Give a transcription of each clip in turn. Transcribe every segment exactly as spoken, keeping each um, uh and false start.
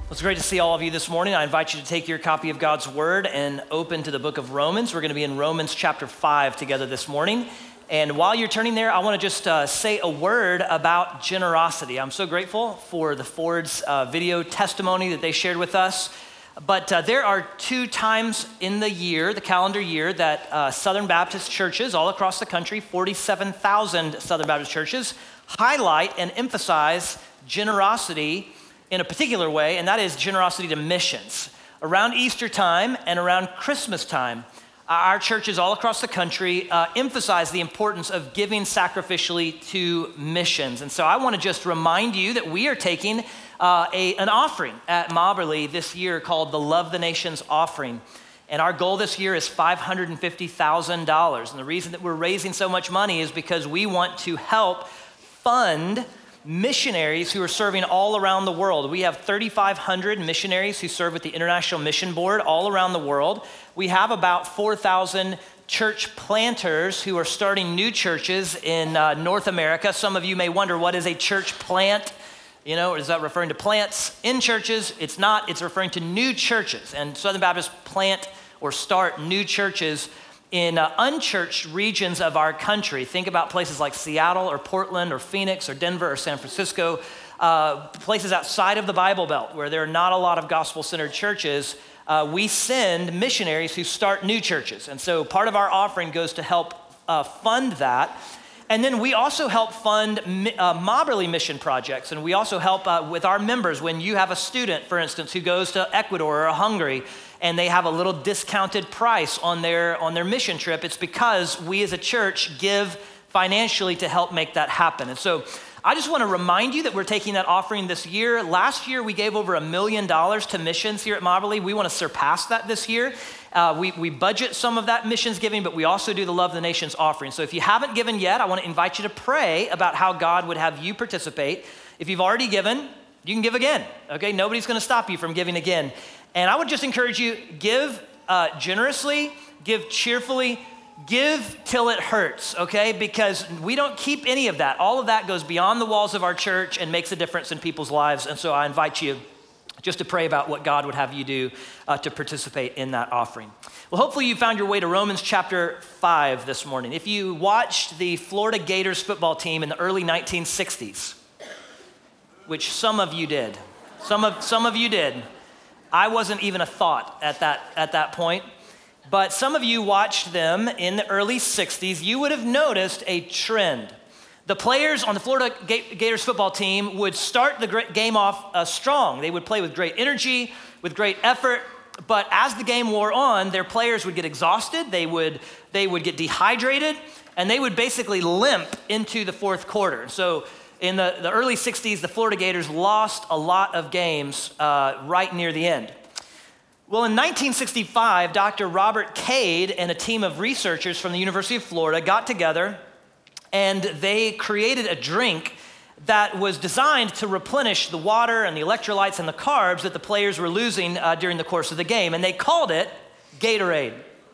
Well, it's great to see all of you this morning. I invite you to take your copy of God's Word and open to the book of Romans. We're going to be in Romans chapter five together this morning. And while you're turning there, I want to just uh, say a word about generosity. I'm so grateful for the Ford's uh, video testimony that they shared with us. But uh, there are two times in the year, the calendar year, that uh, Southern Baptist churches all across the country, forty-seven thousand Southern Baptist churches, highlight and emphasize generosity in a particular way, and that is generosity to missions. Around Easter time and around Christmas time, our churches all across the country uh, emphasize the importance of giving sacrificially to missions. And so I want to just remind you that we are taking uh, a, an offering at Mobberly this year called the Love the Nations offering. And our goal this year is five hundred fifty thousand dollars. And the reason that we're raising so much money is because we want to help fund missionaries who are serving all around the world. We have thirty-five hundred missionaries who serve with the International Mission Board all around the world. We have about four thousand church planters who are starting new churches in uh, North America. Some of you may wonder, what is a church plant? You know, is that referring to plants in churches? It's not. It's referring to new churches. And Southern Baptists plant or start new churches in uh, unchurched regions of our country. Think about places like Seattle or Portland or Phoenix or Denver or San Francisco, uh, places outside of the Bible Belt where there are not a lot of gospel-centered churches. Uh, we send missionaries who start new churches. And so part of our offering goes to help uh, fund that. And then we also help fund uh, Mobberly mission projects. And we also help uh, with our members when you have a student, for instance, who goes to Ecuador or Hungary, and they have a little discounted price on their on their mission trip. It's because we as a church give financially to help make that happen. And so I just want to remind you that we're taking that offering this year. Last year, we gave over a million dollars to missions here at Mobberly. We want to surpass that this year. Uh, we, we budget some of that missions giving, but we also do the Love the Nations offering. So if you haven't given yet, I want to invite you to pray about how God would have you participate. If you've already given, you can give again, okay? Nobody's going to stop you from giving again. And I would just encourage you, give uh, generously, give cheerfully, give till it hurts, okay? Because we don't keep any of that. All of that goes beyond the walls of our church and makes a difference in people's lives. And so I invite you just to pray about what God would have you do uh, to participate in that offering. Well, hopefully you found your way to Romans chapter five this morning. If you watched the Florida Gators football team in the early nineteen sixties, which some of you did, some of some of you did. I wasn't even a thought at that at that point, but some of you watched them in the early sixties. You would have noticed a trend. The players on the Florida Gators football team would start the game off uh, strong. They would play with great energy, with great effort, but as the game wore on, their players would get exhausted, they would, they would get dehydrated, and they would basically limp into the fourth quarter. So in the, the early sixties, the Florida Gators lost a lot of games uh, right near the end. Well, in nineteen sixty-five, Doctor Robert Cade and a team of researchers from the University of Florida got together and they created a drink that was designed to replenish the water and the electrolytes and the carbs that the players were losing uh, during the course of the game, and they called it Gatorade.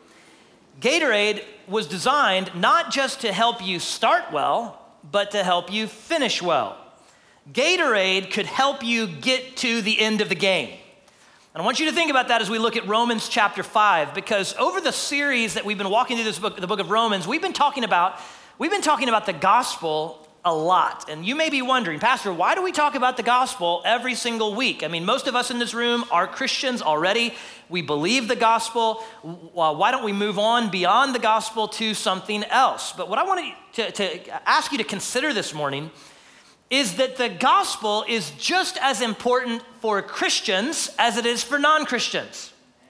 Gatorade was designed not just to help you start well, but to help you finish well. Gatorade could help you get to the end of the game. And I want you to think about that as we look at Romans chapter five, because over the series that we've been walking through this book, the book of Romans, we've been talking about, we've been talking about the gospel a lot. And you may be wondering, Pastor, why do we talk about the gospel every single week? I mean, most of us in this room are Christians already. We believe the gospel. Why don't we move on beyond the gospel to something else? But what I want to, to ask you to consider this morning is that the gospel is just as important for Christians as it is for non-Christians.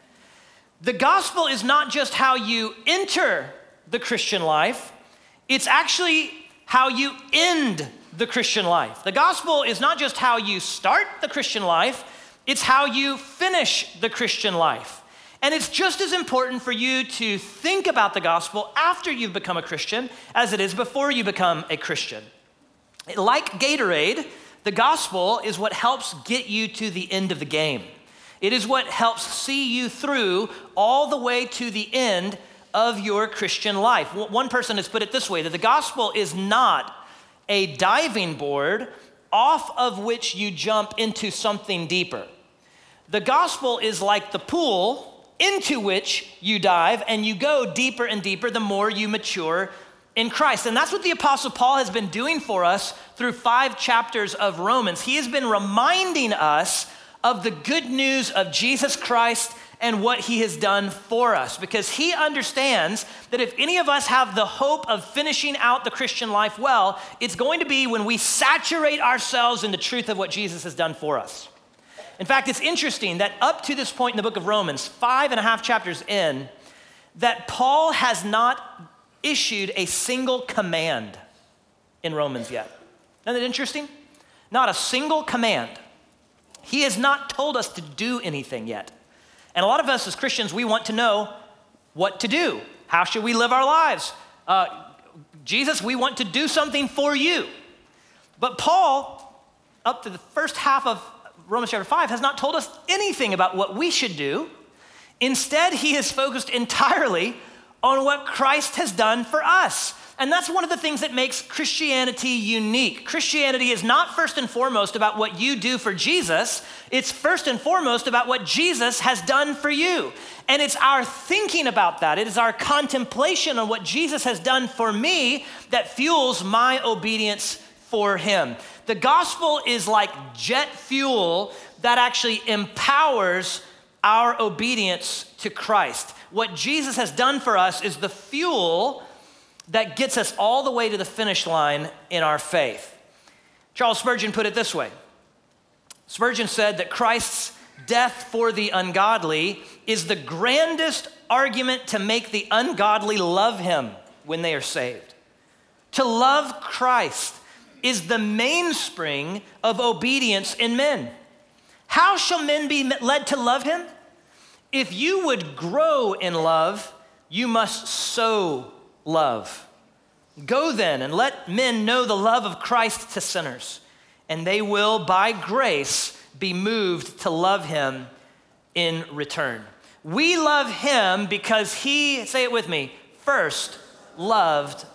The gospel is not just how you enter the Christian life, it's actually how you end the Christian life. The gospel is not just how you start the Christian life, it's how you finish the Christian life. And it's just as important for you to think about the gospel after you've become a Christian as it is before you become a Christian. Like Gatorade, the gospel is what helps get you to the end of the game. It is what helps see you through all the way to the end of your Christian life. One person has put it this way, that the gospel is not a diving board off of which you jump into something deeper. The gospel is like the pool into which you dive and you go deeper and deeper the more you mature in Christ. And that's what the Apostle Paul has been doing for us through five chapters of Romans. He has been reminding us of the good news of Jesus Christ and what he has done for us, because he understands that if any of us have the hope of finishing out the Christian life well, it's going to be when we saturate ourselves in the truth of what Jesus has done for us. In fact, it's interesting that up to this point in the book of Romans, five and a half chapters in, that Paul has not issued a single command in Romans yet. Isn't that interesting? Not a single command. He has not told us to do anything yet. And a lot of us as Christians, we want to know what to do. How should we live our lives? Uh, Jesus, we want to do something for you. But Paul, up to the first half of Romans chapter five, has not told us anything about what we should do. Instead, he is focused entirely on what Christ has done for us. And that's one of the things that makes Christianity unique. Christianity is not first and foremost about what you do for Jesus. It's first and foremost about what Jesus has done for you. And it's our thinking about that. It is our contemplation on what Jesus has done for me that fuels my obedience for him. The gospel is like jet fuel that actually empowers our obedience to Christ. What Jesus has done for us is the fuel that gets us all the way to the finish line in our faith. Charles Spurgeon put it this way. Spurgeon said that Christ's death for the ungodly is the grandest argument to make the ungodly love him when they are saved. To love Christ is the mainspring of obedience in men. How shall men be led to love him? If you would grow in love, you must sow love. Go then and let men know the love of Christ to sinners, and they will, by grace, be moved to love him in return. We love him because he, say it with me, first loved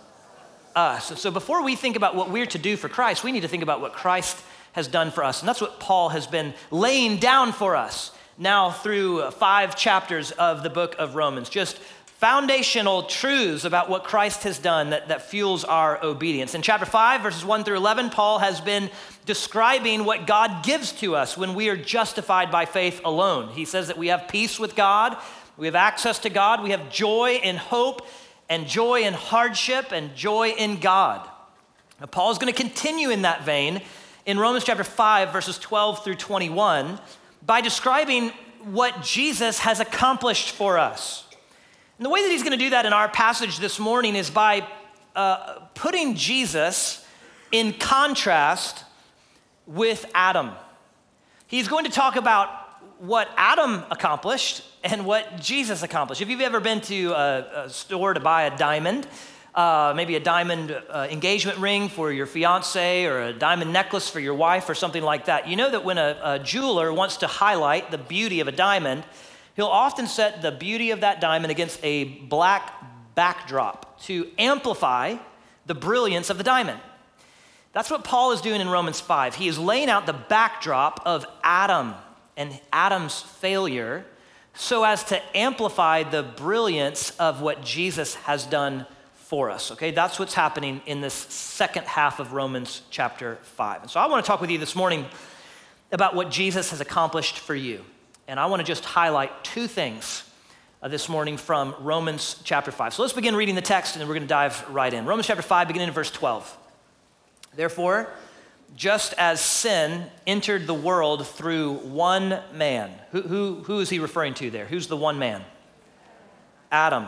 us. So before we think about what we're to do for Christ, we need to think about what Christ has done for us. And that's what Paul has been laying down for us now through five chapters of the book of Romans. Just foundational truths about what Christ has done that, that fuels our obedience. In chapter five, verses one through eleven, Paul has been describing what God gives to us when we are justified by faith alone. He says that we have peace with God, we have access to God, we have joy in hope, and joy in hardship, and joy in God. Now, Paul is going to continue in that vein in Romans chapter five, verses twelve through twenty-one, by describing what Jesus has accomplished for us. And the way that he's going to do that in our passage this morning is by uh, putting Jesus in contrast with Adam. He's going to talk about what Adam accomplished and what Jesus accomplished. If you've ever been to a, a store to buy a diamond, uh, maybe a diamond uh, engagement ring for your fiance or a diamond necklace for your wife or something like that, you know that when a, a jeweler wants to highlight the beauty of a diamond, he'll often set the beauty of that diamond against a black backdrop to amplify the brilliance of the diamond. That's what Paul is doing in Romans five. He is laying out the backdrop of Adam and Adam's failure so as to amplify the brilliance of what Jesus has done for us, okay? That's what's happening in this second half of Romans chapter five. And so I want to talk with you this morning about what Jesus has accomplished for you. And I want to just highlight two things uh, this morning from Romans chapter five. So let's begin reading the text and then we're going to dive right in. Romans chapter five, beginning in verse twelve. Therefore, just as sin entered the world through one man. Who, who, who is he referring to there? Who's the one man? Adam.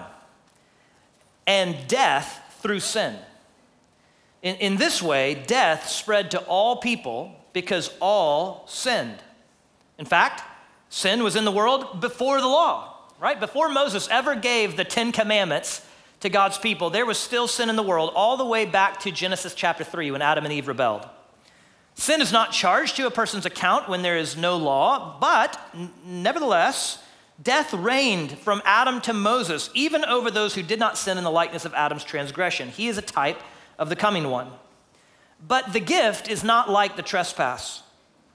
And death through sin. In, in this way, death spread to all people because all sinned. In fact, sin was in the world before the law, right? Before Moses ever gave the Ten Commandments to God's people, there was still sin in the world all the way back to Genesis chapter three when Adam and Eve rebelled. Sin is not charged to a person's account when there is no law, but n- nevertheless, death reigned from Adam to Moses, even over those who did not sin in the likeness of Adam's transgression. He is a type of the coming one. But the gift is not like the trespass.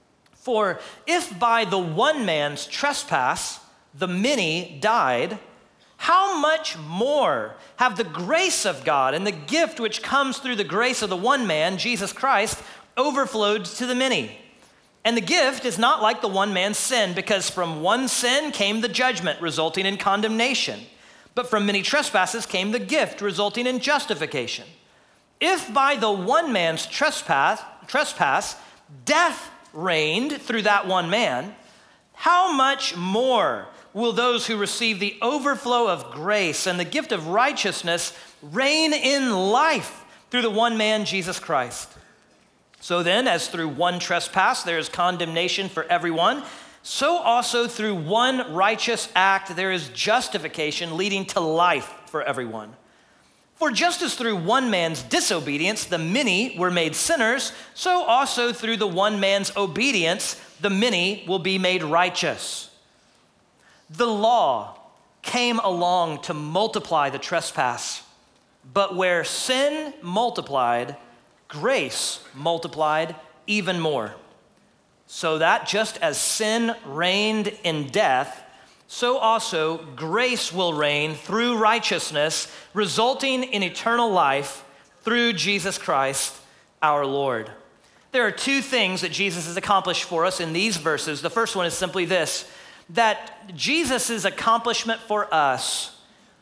For if by the one man's trespass the many died, how much more have the grace of God and the gift which comes through the grace of the one man, Jesus Christ, overflowed to the many? And the gift is not like the one man's sin, because from one sin came the judgment, resulting in condemnation. But from many trespasses came the gift, resulting in justification. If by the one man's trespass, trespass death reigned through that one man, how much more will those who receive the overflow of grace and the gift of righteousness reign in life through the one man, Jesus Christ? So then, as through one trespass there is condemnation for everyone, so also through one righteous act there is justification leading to life for everyone. For just as through one man's disobedience the many were made sinners, so also through the one man's obedience the many will be made righteous. The law came along to multiply the trespass, but where sin multiplied, grace multiplied even more. So that just as sin reigned in death, so also grace will reign through righteousness, resulting in eternal life through Jesus Christ our Lord. There are two things that Jesus has accomplished for us in these verses. The first one is simply this, that Jesus' accomplishment for us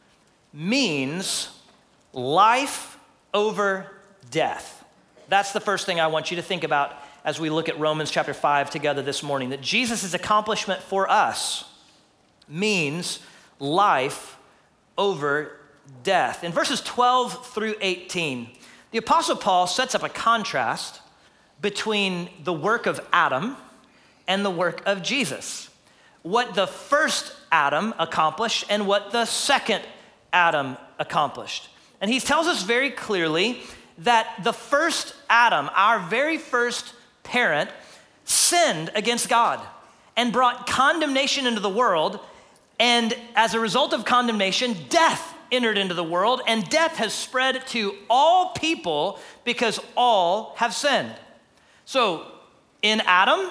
means life over death. That's the first thing I want you to think about as we look at Romans chapter five together this morning, that Jesus' accomplishment for us means life over death. In verses twelve through eighteen, the Apostle Paul sets up a contrast between the work of Adam and the work of Jesus. What the first Adam accomplished and what the second Adam accomplished. And he tells us very clearly that the first Adam, our very first parent, sinned against God and brought condemnation into the world. And as a result of condemnation, death entered into the world, and death has spread to all people because all have sinned. So in Adam,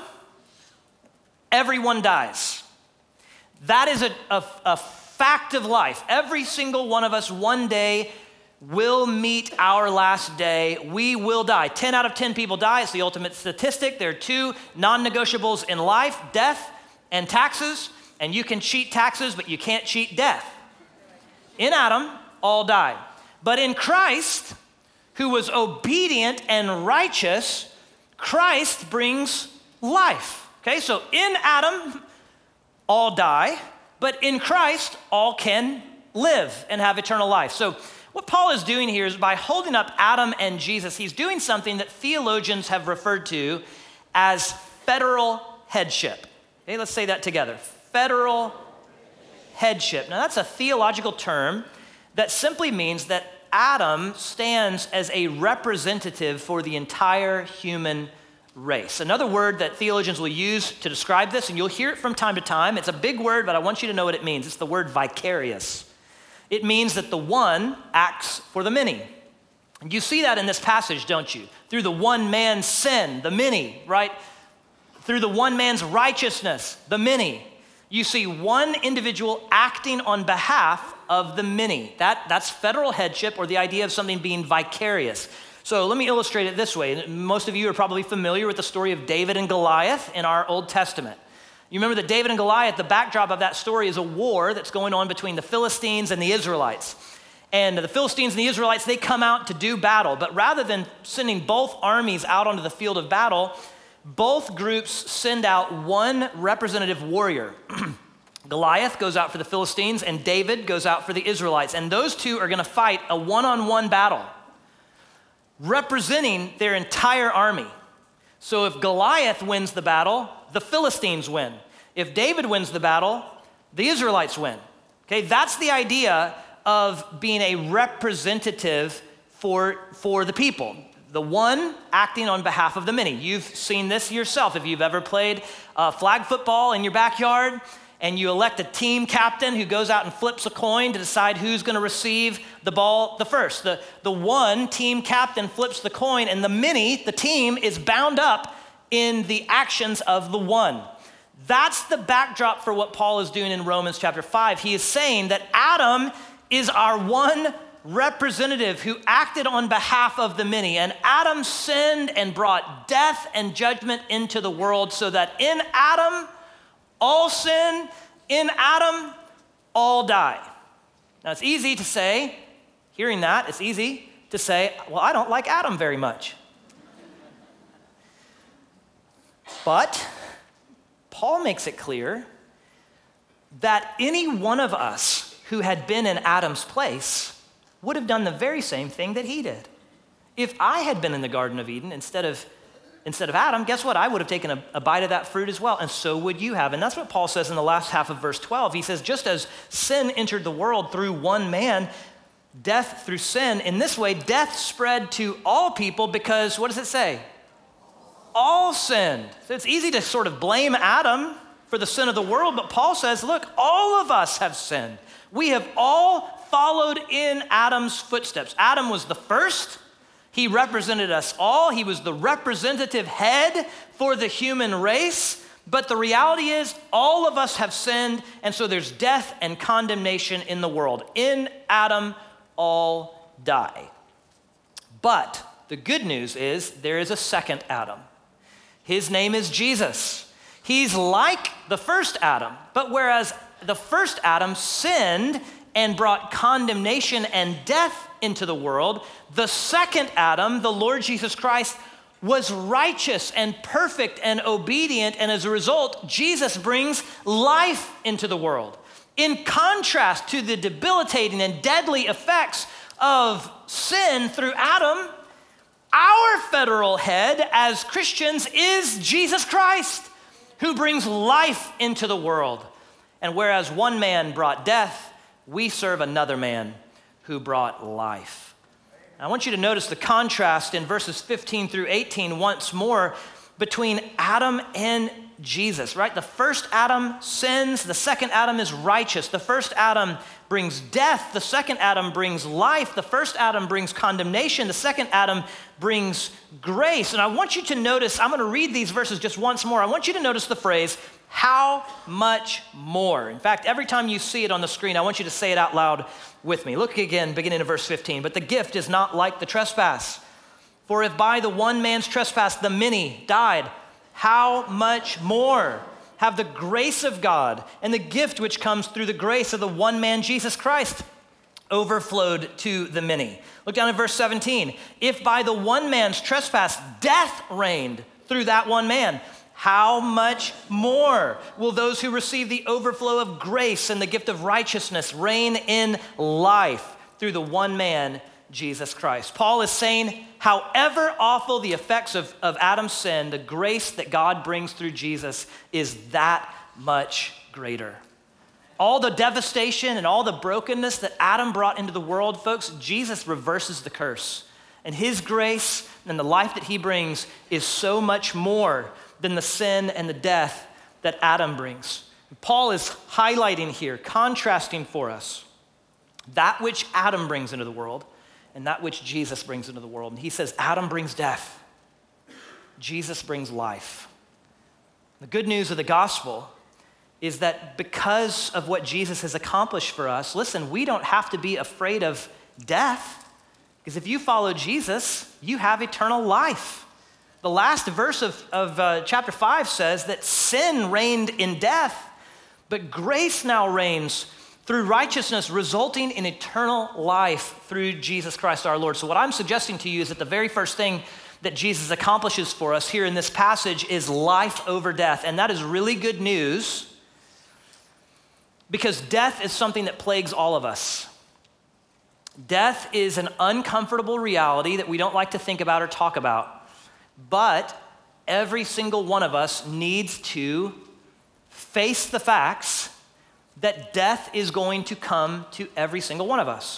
everyone dies. That is a, a, a fact of life. Every single one of us one day will meet our last day. We will die. ten out of ten people die. It's the ultimate statistic. There are two non-negotiables in life, death and taxes. And you can cheat taxes, but you can't cheat death. In Adam, all died. But in Christ, who was obedient and righteous, Christ brings life. Okay, so in Adam, all die, but in Christ, all can live and have eternal life. So what Paul is doing here is by holding up Adam and Jesus, he's doing something that theologians have referred to as federal headship. Okay, let's say that together. Federal headship. Now that's a theological term that simply means that Adam stands as a representative for the entire human race. Another word that theologians will use to describe this, and you'll hear it from time to time, it's a big word, but I want you to know what it means. It's the word vicarious. It means that the one acts for the many. And you see that in this passage, don't you? Through the one man's sin, the many, right? Through the one man's righteousness, the many. You see one individual acting on behalf of the many. That, that's federal headship, or the idea of something being vicarious. So let me illustrate it this way. Most of you are probably familiar with the story of David and Goliath in our Old Testament. You remember that David and Goliath, the backdrop of that story is a war that's going on between the Philistines and the Israelites. And the Philistines and the Israelites, they come out to do battle. But rather than sending both armies out onto the field of battle, both groups send out one representative warrior. Goliath goes out for the Philistines and David goes out for the Israelites. And those two are gonna fight a one-on-one battle, representing their entire army. So if Goliath wins the battle, the Philistines win. If David wins the battle, the Israelites win. Okay, that's the idea of being a representative for, for the people. The one acting on behalf of the many. You've seen this yourself. If you've ever played uh, flag football in your backyard and you elect a team captain who goes out and flips a coin to decide who's going to receive the ball the first. The, the one team captain flips the coin, and the many, the team, is bound up in the actions of the one. That's the backdrop for what Paul is doing in Romans chapter five. He is saying that Adam is our one representative who acted on behalf of the many. And Adam sinned and brought death and judgment into the world so that in Adam, all sin, in Adam, all die. Now it's easy to say, hearing that, it's easy to say, well, I don't like Adam very much. But Paul makes it clear that any one of us who had been in Adam's place would have done the very same thing that he did. If I had been in the Garden of Eden instead of, instead of Adam, guess what? I would have taken a, a bite of that fruit as well, and so would you have. And that's what Paul says in the last half of verse twelve. He says, just as sin entered the world through one man, death through sin, in this way, death spread to all people because, what does it say? All sinned. So it's easy to sort of blame Adam for the sin of the world, but Paul says, look, all of us have sinned. We have all followed in Adam's footsteps. Adam was the first. He represented us all. He was the representative head for the human race. But the reality is all of us have sinned, and so there's death and condemnation in the world. In Adam, all die. But the good news is there is a second Adam. His name is Jesus. He's like the first Adam, but whereas the first Adam sinned and brought condemnation and death into the world, the second Adam, the Lord Jesus Christ, was righteous and perfect and obedient, and as a result, Jesus brings life into the world. In contrast to the debilitating and deadly effects of sin through Adam, our federal head as Christians is Jesus Christ, who brings life into the world. And whereas one man brought death, we serve another man who brought life. I want you to notice the contrast in verses fifteen through eighteen once more between Adam and Jesus, right? The first Adam sins, the second Adam is righteous. The first Adam brings death, the second Adam brings life. The first Adam brings condemnation, the second Adam brings grace. And I want you to notice, I'm gonna read these verses just once more. I want you to notice the phrase, how much more? In fact, every time you see it on the screen, I want you to say it out loud with me. Look again, beginning of verse fifteen. But the gift is not like the trespass. For if by the one man's trespass the many died, how much more have the grace of God and the gift which comes through the grace of the one man, Jesus Christ, overflowed to the many? Look down at verse seventeen. If by the one man's trespass death reigned through that one man, how much more will those who receive the overflow of grace and the gift of righteousness reign in life through the one man, Jesus Christ? Paul is saying, however awful the effects of, of Adam's sin, the grace that God brings through Jesus is that much greater. All the devastation and all the brokenness that Adam brought into the world, folks, Jesus reverses the curse. And his grace and the life that he brings is so much more than the sin and the death that Adam brings. Paul is highlighting here, contrasting for us that which Adam brings into the world and that which Jesus brings into the world. And he says, Adam brings death. Jesus brings life. The good news of the gospel is that because of what Jesus has accomplished for us, listen, we don't have to be afraid of death, because if you follow Jesus, you have eternal life. The last verse of, of uh, chapter five says that sin reigned in death, but grace now reigns through righteousness, resulting in eternal life through Jesus Christ our Lord. So what I'm suggesting to you is that the very first thing that Jesus accomplishes for us here in this passage is life over death. And that is really good news, because death is something that plagues all of us. Death is an uncomfortable reality that we don't like to think about or talk about. But every single one of us needs to face the facts that death is going to come to every single one of us.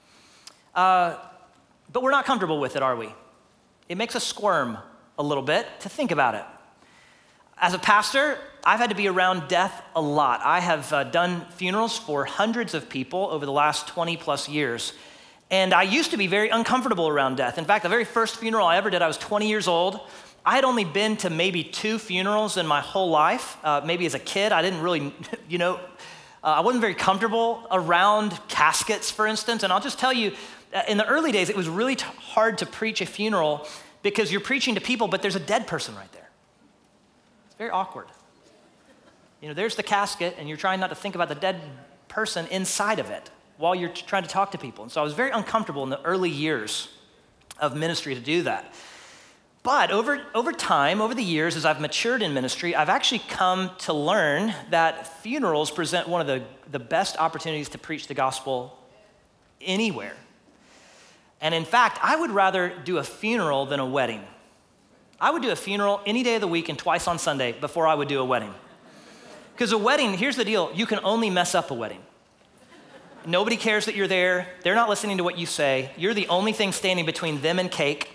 Uh, but we're not comfortable with it, are we? It makes us squirm a little bit to think about it. As a pastor, I've had to be around death a lot. I have uh, done funerals for hundreds of people over the last twenty plus years. And I used to be very uncomfortable around death. In fact, the very first funeral I ever did, I was twenty years old. I had only been to maybe two funerals in my whole life. Uh, maybe as a kid, I didn't really, you know, uh, I wasn't very comfortable around caskets, for instance. And I'll just tell you, uh, in the early days, it was really t- hard to preach a funeral because you're preaching to people, but there's a dead person right there. It's very awkward. You know, there's the casket, and you're trying not to think about the dead person inside of it while you're t- trying to talk to people. And so I was very uncomfortable in the early years of ministry to do that. But over, over time, over the years, as I've matured in ministry, I've actually come to learn that funerals present one of the, the best opportunities to preach the gospel anywhere. And in fact, I would rather do a funeral than a wedding. I would do a funeral any day of the week and twice on Sunday before I would do a wedding. Because a wedding, here's the deal, you can only mess up a wedding. Nobody cares that you're there. They're not listening to what you say. You're the only thing standing between them and cake.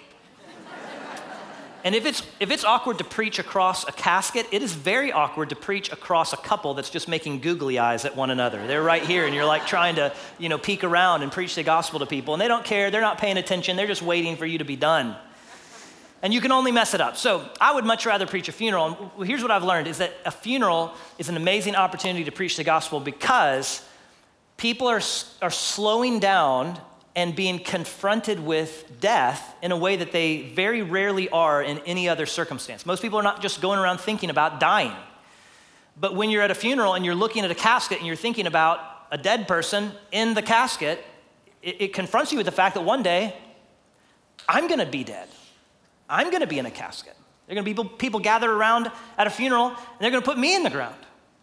And if it's if it's awkward to preach across a casket, it is very awkward to preach across a couple that's just making googly eyes at one another. They're right here, and you're like trying to, you know, peek around and preach the gospel to people, and they don't care. They're not paying attention. They're just waiting for you to be done. And you can only mess it up. So I would much rather preach a funeral. And here's what I've learned, is that a funeral is an amazing opportunity to preach the gospel because people are, are slowing down and being confronted with death in a way that they very rarely are in any other circumstance. Most people are not just going around thinking about dying. But when you're at a funeral and you're looking at a casket and you're thinking about a dead person in the casket, it, it confronts you with the fact that one day, I'm gonna be dead. I'm gonna be in a casket. There are gonna be people, people gather around at a funeral and they're gonna put me in the ground.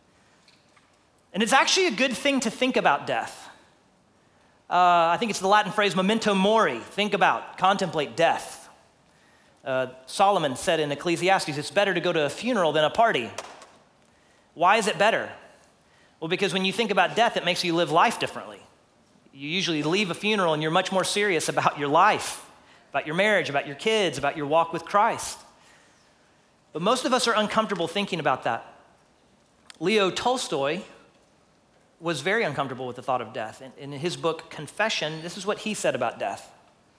And it's actually a good thing to think about death. Uh, I think it's the Latin phrase memento mori, think about, contemplate death. Uh, Solomon said in Ecclesiastes, it's better to go to a funeral than a party. Why is it better? Well, because when you think about death, it makes you live life differently. You usually leave a funeral and you're much more serious about your life, about your marriage, about your kids, about your walk with Christ. But most of us are uncomfortable thinking about that. Leo Tolstoy was very uncomfortable with the thought of death. In, in his book, Confession, this is what he said about death.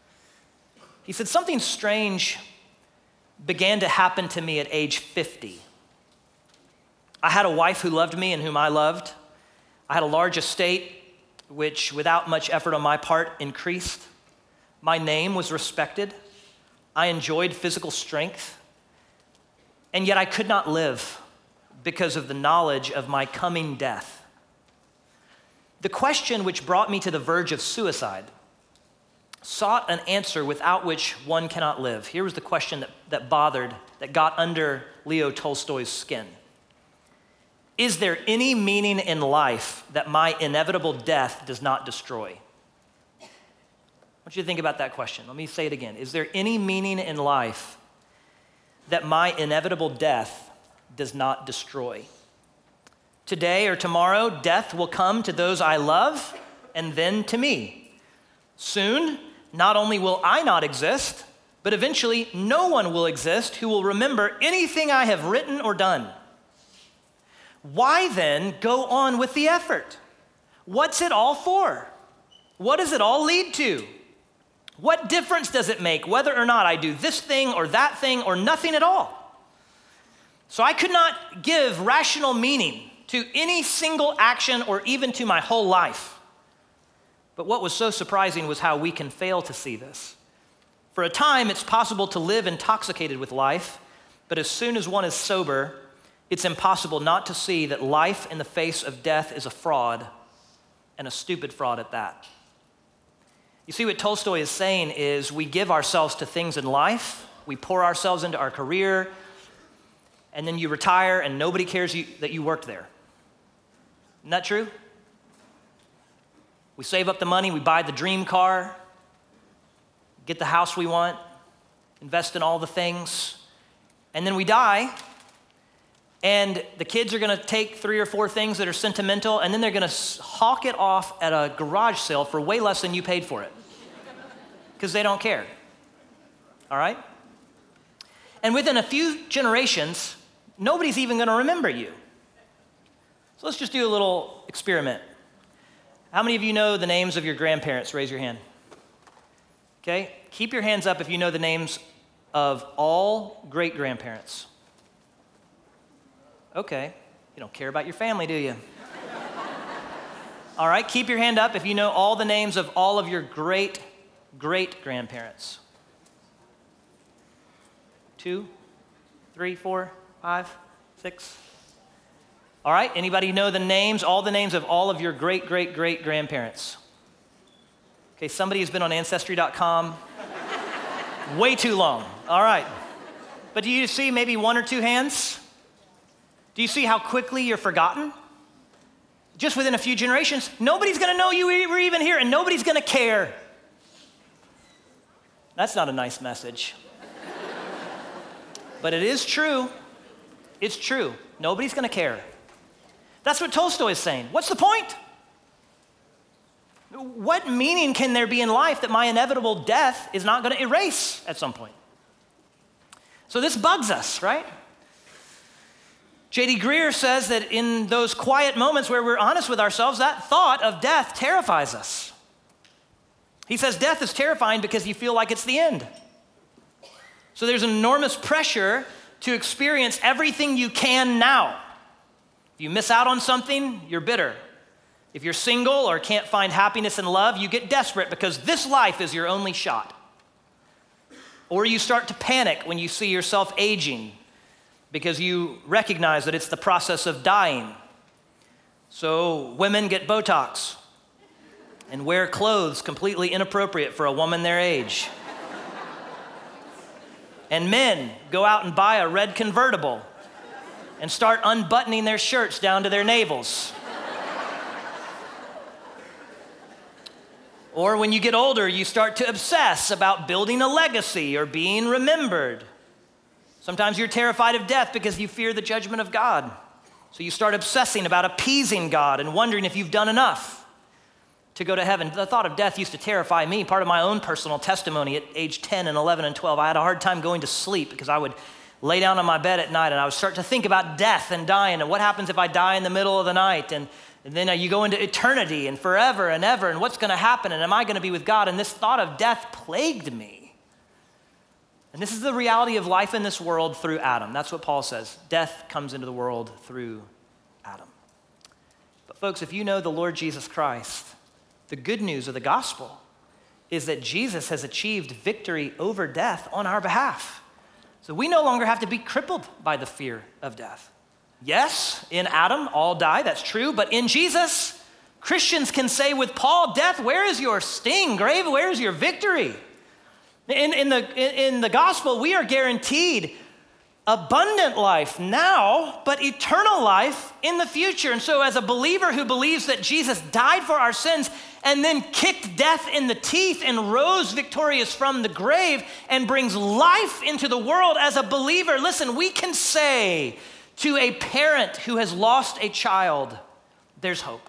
He said, something strange began to happen to me at age fifty. I had a wife who loved me and whom I loved. I had a large estate, which without much effort on my part increased. My name was respected. I enjoyed physical strength. And yet I could not live because of the knowledge of my coming death. The question which brought me to the verge of suicide sought an answer without which one cannot live. Here was the question that, that bothered, that got under Leo Tolstoy's skin. Is there any meaning in life that my inevitable death does not destroy? I want you to think about that question. Let me say it again. Is there any meaning in life that my inevitable death does not destroy? Today or tomorrow, death will come to those I love and then to me. Soon, not only will I not exist, but eventually no one will exist who will remember anything I have written or done. Why then go on with the effort? What's it all for? What does it all lead to? What difference does it make whether or not I do this thing or that thing or nothing at all? So I could not give rational meaning to any single action or even to my whole life. But what was so surprising was how we can fail to see this. For a time, it's possible to live intoxicated with life, but as soon as one is sober, it's impossible not to see that life in the face of death is a fraud, and a stupid fraud at that. You see, what Tolstoy is saying is we give ourselves to things in life, we pour ourselves into our career, and then you retire and nobody cares you, that you worked there. Isn't that true? We save up the money, we buy the dream car, get the house we want, invest in all the things, and then we die, and the kids are gonna take three or four things that are sentimental, and then they're gonna hawk it off at a garage sale for way less than you paid for it, because they don't care, all right? And within a few generations, nobody's even gonna remember you. So let's just do a little experiment. How many of you know the names of your grandparents? Raise your hand. Okay, keep your hands up if you know the names of all great-grandparents? Okay, you don't care about your family, do you? All right, keep your hand up if you know all the names of all of your great-great-grandparents. Two, three, four, five, six. All right, anybody know the names, all the names of all of your great-great-great-grandparents? Okay, somebody who's been on Ancestry dot com way too long. All right. But do you see maybe one or two hands? Do you see how quickly you're forgotten? Just within a few generations, nobody's going to know you were even here, and nobody's going to care. That's not a nice message. But it is true. It's true. Nobody's going to care. That's what Tolstoy is saying. What's the point? What meaning can there be in life that my inevitable death is not going to erase at some point? So this bugs us, right? J D Greear says that in those quiet moments where we're honest with ourselves, that thought of death terrifies us. He says death is terrifying because you feel like it's the end. So there's an enormous pressure to experience everything you can now. If you miss out on something, you're bitter. If you're single or can't find happiness in love, you get desperate because this life is your only shot. Or you start to panic when you see yourself aging because you recognize that it's the process of dying. So women get Botox and wear clothes completely inappropriate for a woman their age. And men go out and buy a red convertible and start unbuttoning their shirts down to their navels. Or when you get older, you start to obsess about building a legacy or being remembered. Sometimes you're terrified of death because you fear the judgment of God. So you start obsessing about appeasing God and wondering if you've done enough to go to heaven. The thought of death used to terrify me. Part of my own personal testimony at age ten and eleven and twelve, I had a hard time going to sleep because I would lay down on my bed at night and I would start to think about death and dying and what happens if I die in the middle of the night. And And then you go into eternity and forever and ever, and what's going to happen, and am I going to be with God? And this thought of death plagued me. And this is the reality of life in this world through Adam. That's what Paul says. Death comes into the world through Adam. But folks, if you know the Lord Jesus Christ, the good news of the gospel is that Jesus has achieved victory over death on our behalf. So we no longer have to be crippled by the fear of death. Yes, in Adam, all die, that's true, but in Jesus, Christians can say with Paul, death, where is your sting? Grave, where is your victory? In, in, the, in, in the gospel, we are guaranteed abundant life now, but eternal life in the future. And so as a believer who believes that Jesus died for our sins and then kicked death in the teeth and rose victorious from the grave and brings life into the world, as a believer, listen, we can say to a parent who has lost a child, there's hope.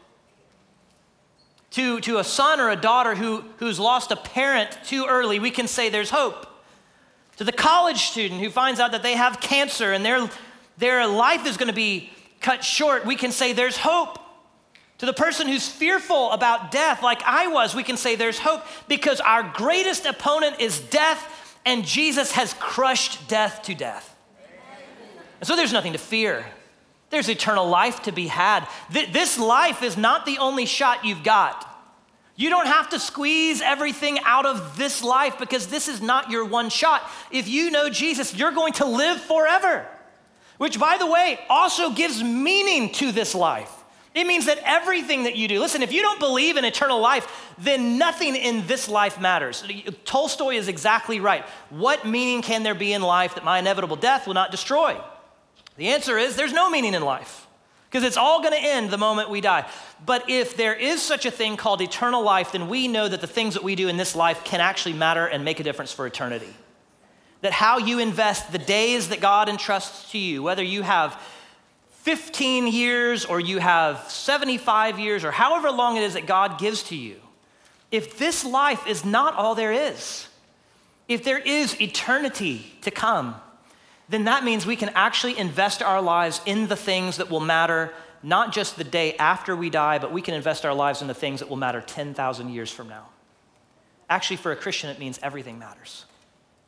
To, to a son or a daughter who, who's lost a parent too early, we can say there's hope. To the college student who finds out that they have cancer and their, their life is going to be cut short, we can say there's hope. To the person who's fearful about death, like I was, we can say there's hope because our greatest opponent is death, and Jesus has crushed death to death. And so there's nothing to fear. There's eternal life to be had. Th- this life is not the only shot you've got. You don't have to squeeze everything out of this life because this is not your one shot. If you know Jesus, you're going to live forever, which, by the way, also gives meaning to this life. It means that everything that you do, listen, if you don't believe in eternal life, then nothing in this life matters. Tolstoy is exactly right. What meaning can there be in life that my inevitable death will not destroy? The answer is there's no meaning in life because it's all going to end the moment we die. But if there is such a thing called eternal life, then we know that the things that we do in this life can actually matter and make a difference for eternity. That how you invest the days that God entrusts to you, whether you have fifteen years or you have seventy-five years or however long it is that God gives to you, if this life is not all there is, if there is eternity to come, then that means we can actually invest our lives in the things that will matter, not just the day after we die, but we can invest our lives in the things that will matter ten thousand years from now. Actually, for a Christian, it means everything matters.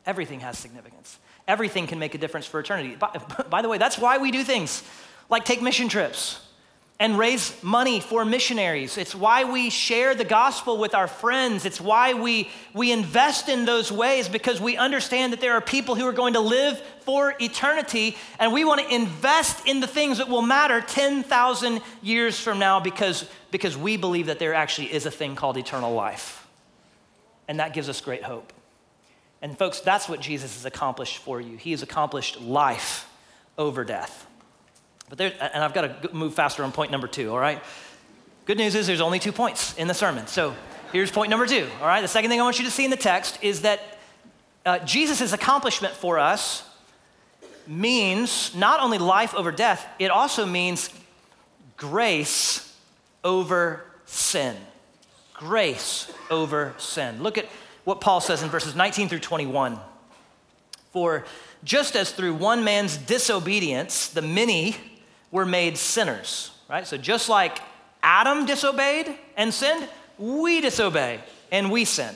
Everything has significance. Everything can make a difference for eternity. By, by the way, that's why we do things like take mission trips and raise money for missionaries. It's why we share the gospel with our friends. It's why we, we invest in those ways, because we understand that there are people who are going to live for eternity, and we want to invest in the things that will matter ten thousand years from now because, because we believe that there actually is a thing called eternal life. And that gives us great hope. And folks, that's what Jesus has accomplished for you. He has accomplished life over death. But there, and I've got to move faster on point number two, all right? Good news is there's only two points in the sermon. So here's point number two, all right? The second thing I want you to see in the text is that uh, Jesus' accomplishment for us means not only life over death, it also means grace over sin. Grace over sin. Look at what Paul says in verses nineteen through twenty-one. For just as through one man's disobedience, the many were made sinners, right? So just like Adam disobeyed and sinned, we disobey and we sin.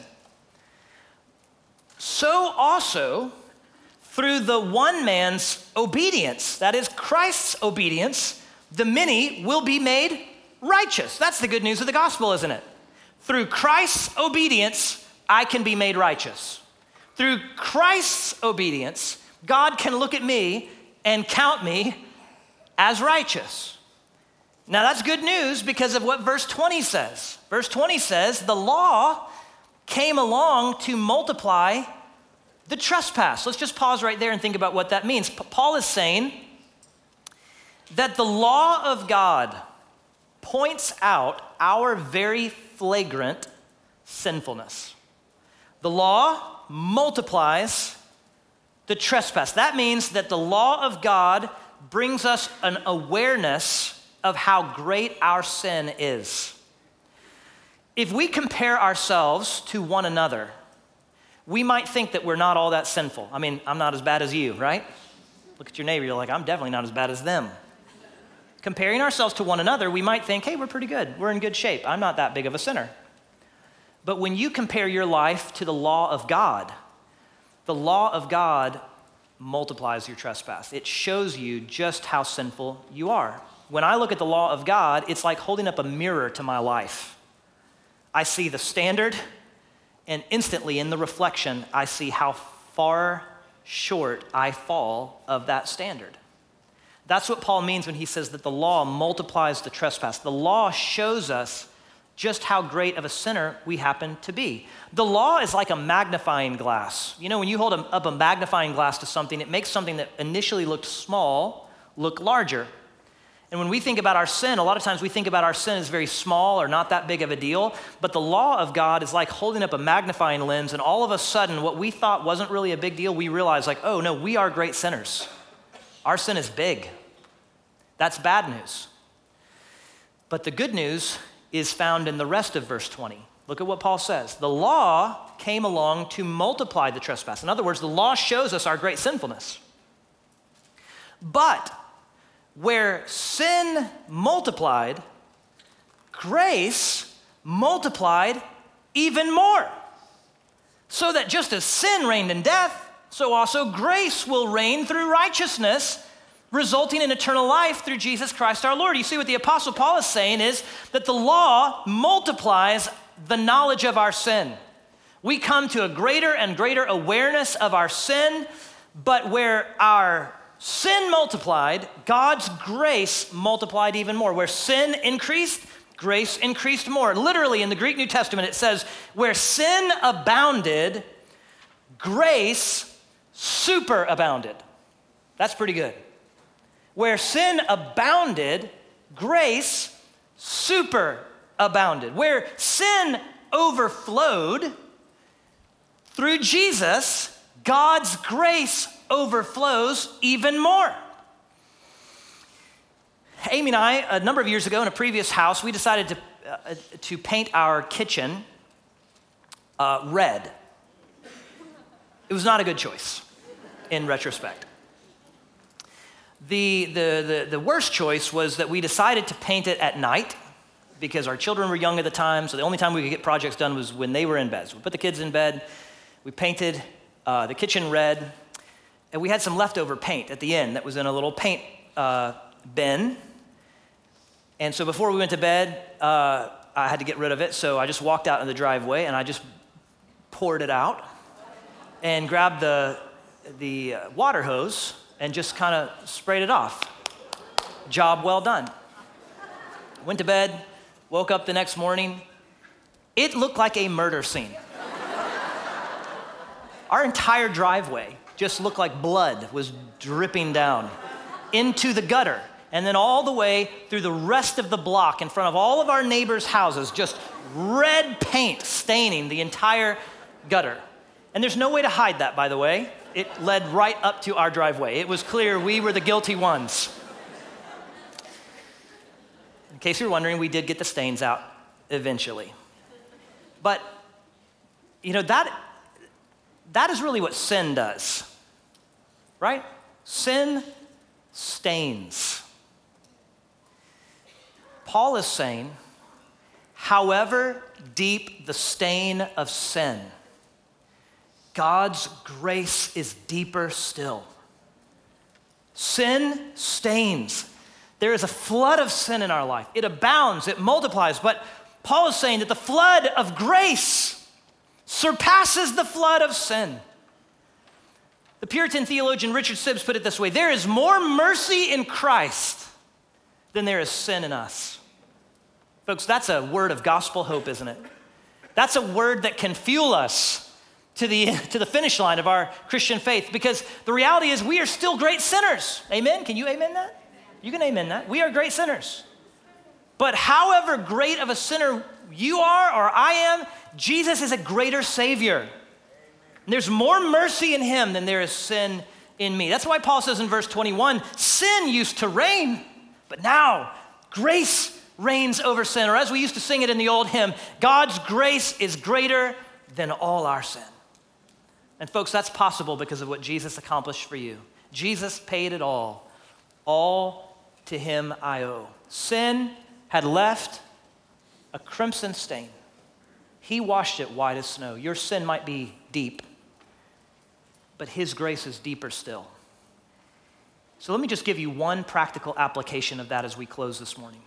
So also through the one man's obedience, that is Christ's obedience, the many will be made righteous. That's the good news of the gospel, isn't it? Through Christ's obedience, I can be made righteous. Through Christ's obedience, God can look at me and count me as righteous. Now that's good news because of what verse twenty says. Verse twenty says, the law came along to multiply the trespass. Let's just pause right there and think about what that means. P- Paul is saying that the law of God points out our very flagrant sinfulness. The law multiplies the trespass. That means that the law of God brings us an awareness of how great our sin is. If we compare ourselves to one another, we might think that we're not all that sinful. I mean, I'm not as bad as you, right? Look at your neighbor, you're like, I'm definitely not as bad as them. Comparing ourselves to one another, we might think, hey, we're pretty good. We're in good shape. I'm not that big of a sinner. But when you compare your life to the law of God, the law of God multiplies your trespass. It shows you just how sinful you are. When I look at the law of God, it's like holding up a mirror to my life. I see the standard, and instantly in the reflection, I see how far short I fall of that standard. That's what Paul means when he says that the law multiplies the trespass. The law shows us just how great of a sinner we happen to be. The law is like a magnifying glass. You know, when you hold up a magnifying glass to something, it makes something that initially looked small look larger. And when we think about our sin, a lot of times we think about our sin as very small or not that big of a deal, but the law of God is like holding up a magnifying lens, and all of a sudden, what we thought wasn't really a big deal, we realize like, oh no, we are great sinners. Our sin is big. That's bad news. But the good news is found in the rest of verse twenty. Look at what Paul says. The law came along to multiply the trespass. In other words, the law shows us our great sinfulness. But where sin multiplied, grace multiplied even more. So that just as sin reigned in death, so also grace will reign through righteousness, resulting in eternal life through Jesus Christ our Lord. You see what the Apostle Paul is saying is that the law multiplies the knowledge of our sin. We come to a greater and greater awareness of our sin, but where our sin multiplied, God's grace multiplied even more. Where sin increased, grace increased more. Literally in the Greek New Testament, it says, where sin abounded, grace superabounded. That's pretty good. Where sin abounded, grace superabounded. Where sin overflowed, through Jesus, God's grace overflows even more. Amy and I, a number of years ago in a previous house, we decided to, uh, to paint our kitchen uh, red. It was not a good choice in retrospect. The, the, the, the worst choice was that we decided to paint it at night because our children were young at the time, so the only time we could get projects done was when they were in bed. So we put the kids in bed, we painted uh, the kitchen red, and we had some leftover paint at the end that was in a little paint uh, bin. And so before we went to bed, uh, I had to get rid of it, so I just walked out in the driveway and I just poured it out and grabbed the, the water hose and just kind of sprayed it off. Job well done. Went to bed, woke up the next morning. It looked like a murder scene. Our entire driveway just looked like blood was dripping down into the gutter, and then all the way through the rest of the block in front of all of our neighbors' houses, just red paint staining the entire gutter. And there's no way to hide that, by the way. It led right up to our driveway. It was clear we were the guilty ones. In case you're wondering, we did get the stains out eventually. But, you know, that that is really what sin does, right? Sin stains. Paul is saying, however deep the stain of sin, God's grace is deeper still. Sin stains. There is a flood of sin in our life. It abounds, it multiplies, but Paul is saying that the flood of grace surpasses the flood of sin. The Puritan theologian Richard Sibbes put it this way: there is more mercy in Christ than there is sin in us. Folks, that's a word of gospel hope, isn't it? That's a word that can fuel us to the, to the finish line of our Christian faith, because the reality is we are still great sinners. Amen? Can you amen that? You can amen that. We are great sinners. But however great of a sinner you are or I am, Jesus is a greater Savior. And there's more mercy in him than there is sin in me. That's why Paul says in verse twenty-one, sin used to reign, but now grace reigns over sin. Or as we used to sing it in the old hymn, God's grace is greater than all our sin. And folks, that's possible because of what Jesus accomplished for you. Jesus paid it all. All to him I owe. Sin had left a crimson stain. He washed it white as snow. Your sin might be deep, but his grace is deeper still. So let me just give you one practical application of that as we close this morning.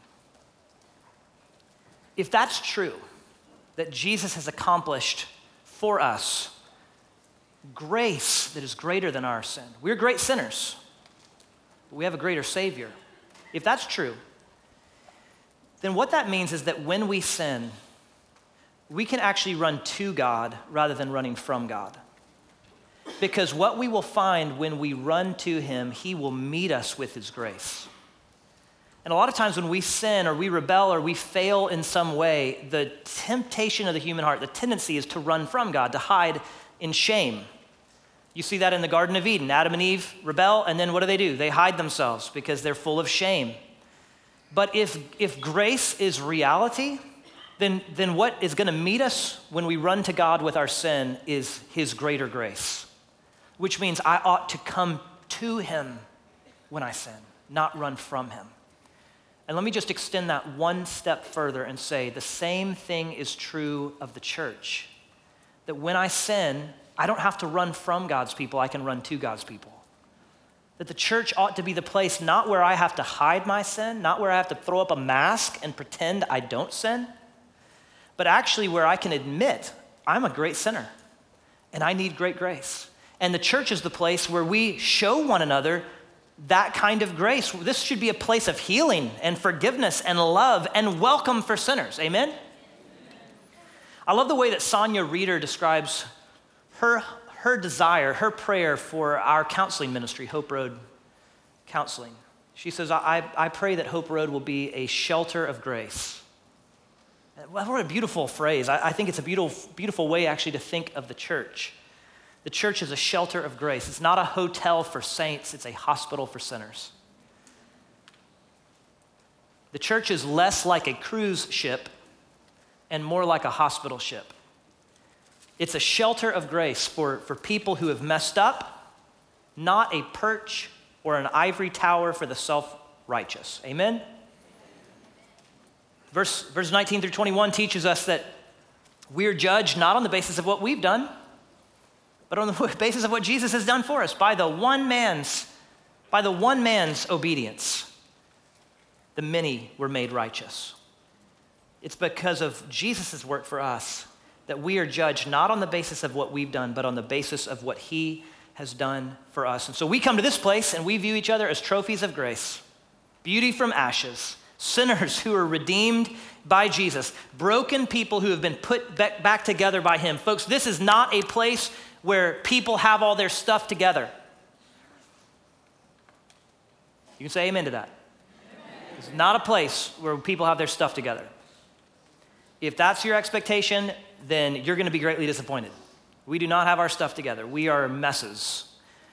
If that's true, that Jesus has accomplished for us grace that is greater than our sin. We're great sinners, but we have a greater Savior. If that's true, then what that means is that when we sin, we can actually run to God rather than running from God. Because what we will find when we run to him, he will meet us with his grace. And a lot of times when we sin or we rebel or we fail in some way, the temptation of the human heart, the tendency is to run from God, to hide in shame. You see that in the Garden of Eden. Adam and Eve rebel, and then what do they do? They hide themselves because they're full of shame. But if, if grace is reality, then, then what is going to meet us when we run to God with our sin is his greater grace, which means I ought to come to him when I sin, not run from him. And let me just extend that one step further and say the same thing is true of the church. That when I sin, I don't have to run from God's people, I can run to God's people. That the church ought to be the place not where I have to hide my sin, not where I have to throw up a mask and pretend I don't sin, but actually where I can admit I'm a great sinner and I need great grace. And the church is the place where we show one another that kind of grace. This should be a place of healing and forgiveness and love and welcome for sinners. Amen? I love the way that Sonia Reeder describes her, her desire, her prayer for our counseling ministry, Hope Road Counseling. She says, I, I pray that Hope Road will be a shelter of grace. What a beautiful phrase. I, I think it's a beautiful, beautiful way actually to think of the church. The church is a shelter of grace. It's not a hotel for saints, it's a hospital for sinners. The church is less like a cruise ship and more like a hospital ship. It's a shelter of grace for, for people who have messed up, not a perch or an ivory tower for the self-righteous. Amen? Verse, verse nineteen through twenty-one teaches us that we're judged not on the basis of what we've done, but on the basis of what Jesus has done for us, by the one man's, by the one man's obedience, the many were made righteous. It's because of Jesus' work for us that we are judged not on the basis of what we've done, but on the basis of what he has done for us. And so we come to this place and we view each other as trophies of grace, beauty from ashes, sinners who are redeemed by Jesus, broken people who have been put back, back together by him. Folks, this is not a place where people have all their stuff together. You can say amen to that. It's not a place where people have their stuff together. If that's your expectation, then you're going to be greatly disappointed. We do not have our stuff together. We are messes.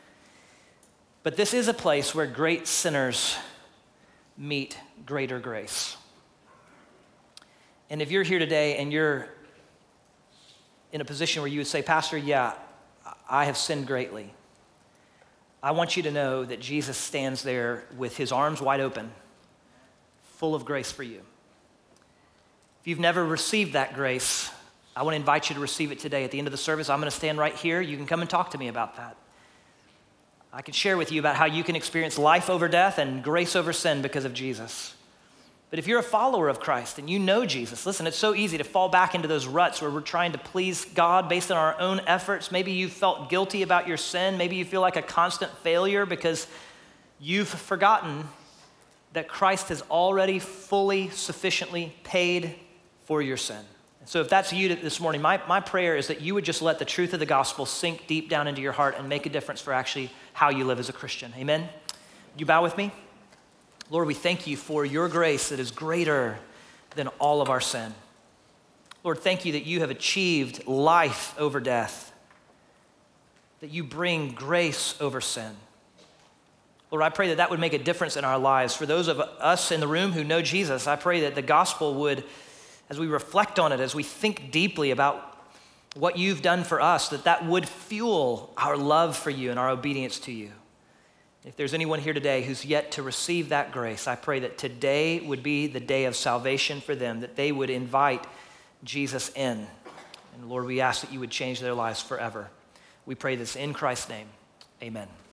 But this is a place where great sinners meet greater grace. And if you're here today and you're in a position where you would say, Pastor, yeah, I have sinned greatly, I want you to know that Jesus stands there with his arms wide open, full of grace for you. If you've never received that grace, I want to invite you to receive it today. At the end of the service, I'm going to stand right here. You can come and talk to me about that. I can share with you about how you can experience life over death and grace over sin because of Jesus. But if you're a follower of Christ and you know Jesus, listen, it's so easy to fall back into those ruts where we're trying to please God based on our own efforts. Maybe you felt guilty about your sin. Maybe you feel like a constant failure because you've forgotten that Christ has already fully, sufficiently paid for your sin. So if that's you this morning, my, my prayer is that you would just let the truth of the gospel sink deep down into your heart and make a difference for actually how you live as a Christian. Amen? Would you bow with me? Lord, we thank you for your grace that is greater than all of our sin. Lord, thank you that you have achieved life over death, that you bring grace over sin. Lord, I pray that that would make a difference in our lives. For those of us in the room who know Jesus, I pray that the gospel would, as we reflect on it, as we think deeply about what you've done for us, that that would fuel our love for you and our obedience to you. If there's anyone here today who's yet to receive that grace, I pray that today would be the day of salvation for them, that they would invite Jesus in. And Lord, we ask that you would change their lives forever. We pray this in Christ's name. Amen.